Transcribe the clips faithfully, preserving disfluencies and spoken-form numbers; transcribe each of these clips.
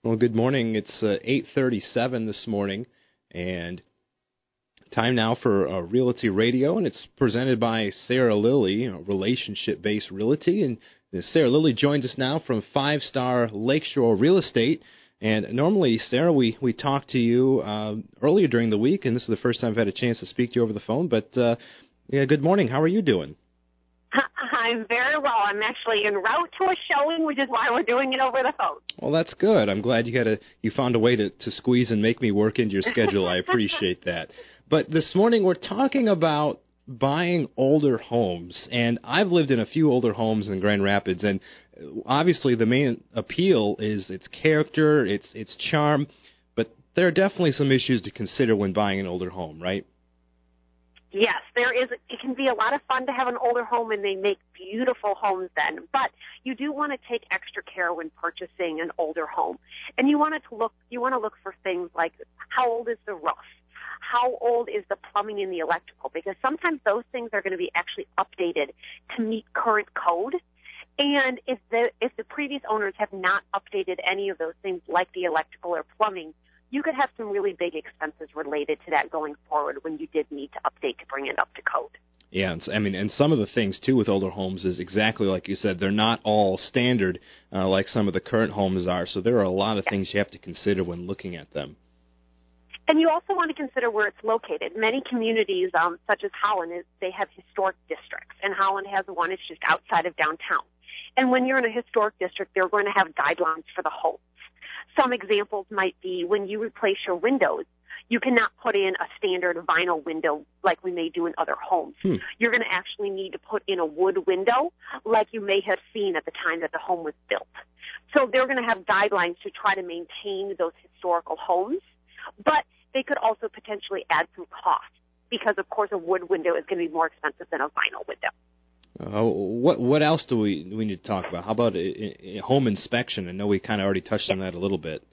Well, good morning. It's uh, eight thirty-seven this morning, and time now for uh, Realty Radio, and it's presented by Sarah Lilly, you know, relationship-based realty. And uh, Sarah Lilly joins us now from Five Star Lakeshore Real Estate. And normally, Sarah, we, we talk to you uh, earlier during the week, and this is the first time I've had a chance to speak to you over the phone. But uh, yeah, good morning. How are you doing? I'm very well. I'm actually en route to a showing, which is why we're doing it over the phone. Well, that's good. I'm glad you had a you found a way to, to squeeze and make me work into your schedule. I appreciate that. But this morning we're talking about buying older homes, and I've lived in a few older homes in Grand Rapids, and obviously the main appeal is its character, its its charm, but there are definitely some issues to consider when buying an older home, right? Yes, there is. It can be a lot of fun to have an older home, and they make beautiful homes then. But you do want to take extra care when purchasing an older home, and you want it to look. You want to look for things like how old is the roof, how old is the plumbing and the electrical, because sometimes those things are going to be actually updated to meet current code. And if the if the previous owners have not updated any of those things, like the electrical or plumbing, you could have some really big expenses related to that going forward when you did need to update to bring it up to code. Yeah, I mean, and some of the things, too, with older homes is exactly like you said. They're not all standard uh, like some of the current homes are, so there are a lot of things you have to consider when looking at them. And you also want to consider where it's located. Many communities, um, such as Holland, is, they have historic districts, and Holland has one. It's just outside of downtown. And when you're in a historic district, they're going to have guidelines for the homes. Some examples might be when you replace your windows, you cannot put in a standard vinyl window like we may do in other homes. Hmm. You're going to actually need to put in a wood window like you may have seen at the time that the home was built. So they're going to have guidelines to try to maintain those historical homes, but they could also potentially add some cost because, of course, a wood window is going to be more expensive than a vinyl window. Uh, what what else do we do we need to talk about? How about a, a home inspection? I know we kind of already touched on that a little bit.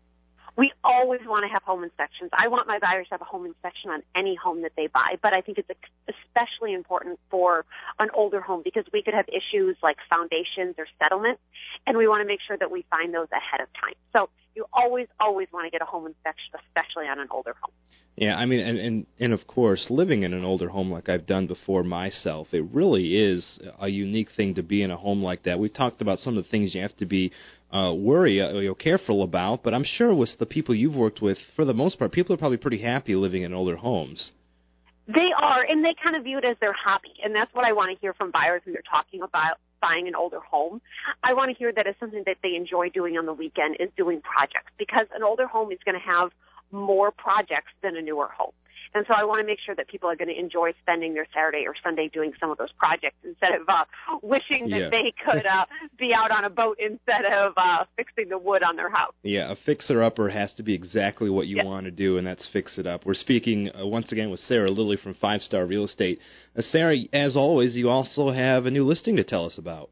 We always want to have home inspections. I want my buyers to have a home inspection on any home that they buy, but I think it's especially important for an older home because we could have issues like foundations or settlement, and we want to make sure that we find those ahead of time. So you always, always want to get a home inspection, especially on an older home. Yeah, I mean, and, and, and of course, living in an older home like I've done before myself, it really is a unique thing to be in a home like that. We've talked about some of the things you have to be uh, worry, uh, you know, careful about, but I'm sure with the people you've worked with, for the most part, people are probably pretty happy living in older homes. They are, and they kind of view it as their hobby, and that's what I want to hear from buyers when they're talking about buying an older home. I want to hear that it's something that they enjoy doing on the weekend is doing projects, because an older home is going to have more projects than a newer home. And so I want to make sure that people are going to enjoy spending their Saturday or Sunday doing some of those projects instead of uh, wishing that yeah. they could uh, be out on a boat instead of uh, fixing the wood on their house. Yeah, a fixer-upper has to be exactly what you yes. want to do, and that's fix it up. We're speaking uh, once again with Sarah Lilly from Five Star Real Estate. Uh, Sarah, as always, you also have a new listing to tell us about.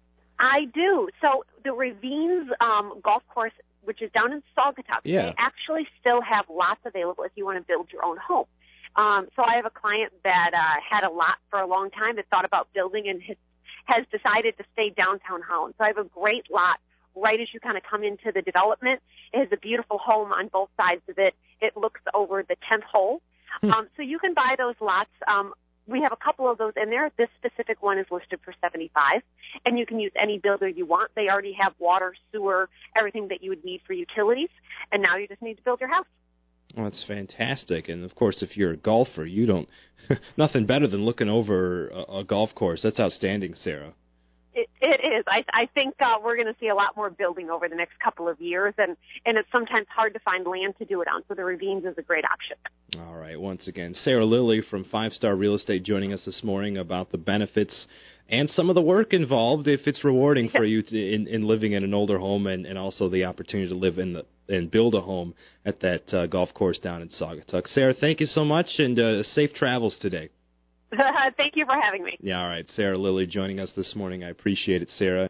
I do. So the Ravines um, Golf Course, which is down in Saugatuck, yeah. they actually still have lots available if you want to build your own home. Um, so I have a client that uh, had a lot for a long time that thought about building and has, has decided to stay downtown Holland. So I have a great lot right as you kind of come into the development. It has a beautiful home on both sides of it. It looks over the tenth hole. Hmm. Um, so you can buy those lots. Um, we have a couple of those in there. This specific one is listed for seventy-five dollars, and you can use any builder you want. They already have water, sewer, everything that you would need for utilities, and now you just need to build your house. Well, that's fantastic. And, of course, if you're a golfer, you don't – nothing better than looking over a, a golf course. That's outstanding, Sarah. It, it is. I, I think uh, we're going to see a lot more building over the next couple of years, and, and it's sometimes hard to find land to do it on, so the Ravines is a great option. All right. Once again, Sarah Lilly from Five Star Real Estate joining us this morning about the benefits and some of the work involved if it's rewarding for you to, in, in living in an older home and, and also the opportunity to live in the and build a home at that uh, golf course down in Saugatuck. Sarah, thank you so much, and uh, safe travels today. Thank you for having me. Yeah, all right. Sarah Lilly joining us this morning. I appreciate it, Sarah.